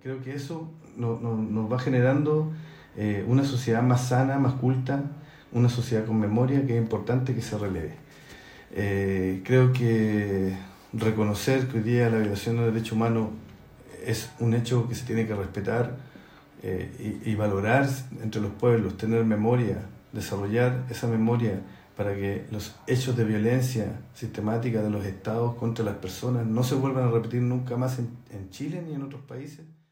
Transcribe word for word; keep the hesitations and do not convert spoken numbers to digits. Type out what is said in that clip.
creo que eso no, no, nos va generando eh, una sociedad más sana, más culta, una sociedad con memoria que es importante que se releve. Eh, creo que reconocer que hoy día la violación del derecho humano es un hecho que se tiene que respetar eh, y, y valorar entre los pueblos, tener memoria, desarrollar esa memoria para que los hechos de violencia sistemática de los estados contra las personas no se vuelvan a repetir nunca más en, en Chile ni en otros países.